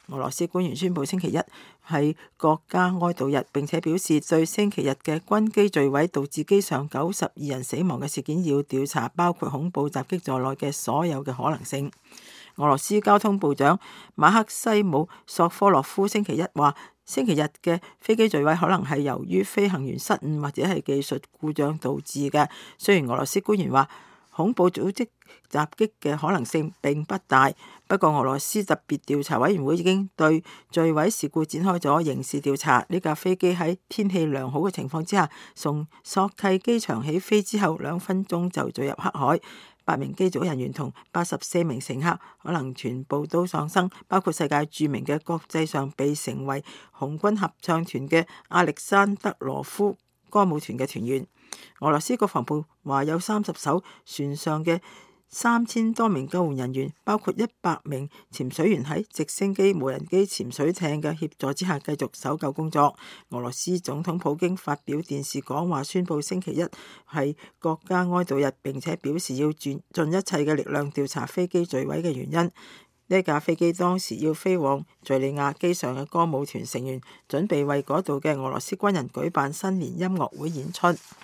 俄羅斯官員宣布星期一係國家哀悼日，並且表示對星期日嘅軍機墜毀導致機上92人死亡嘅事件要調查包括恐怖襲擊在內嘅所有嘅可能性。俄羅斯交通部長馬克西姆索科洛夫星期一話，星期日嘅飛機墜毀可能係由於飛行員失誤或者係技術故障導致嘅。雖然俄羅斯官員話恐怖組織襲擊嘅可能性並不大，不過俄羅斯特別調查委員會已經對墜毀事故展開咗刑事調查。呢架飛機喺天氣良好嘅情況之下，從索契機場起飛之後2分鐘就墜入黑海。8名機組人員同84名乘客可能全部都喪生，包括世界著名嘅國際上被稱為紅軍合唱團嘅亞歷山德羅夫歌舞團嘅團員。俄羅斯國防部話有30艘船上嘅3000多名救援人員，包括100名潛水員喺直升機、無人機、潛水艇嘅協助之下繼續搜救工作。俄羅斯總統普京發表電視講話，宣布星期一係國家哀悼日，並且表示要盡一切嘅力量調查飛機墜毀嘅原因。呢架飛機當時要飛往敘利亞，機上嘅歌舞團成員準備為嗰度嘅俄羅斯軍人舉辦新年音樂會演出。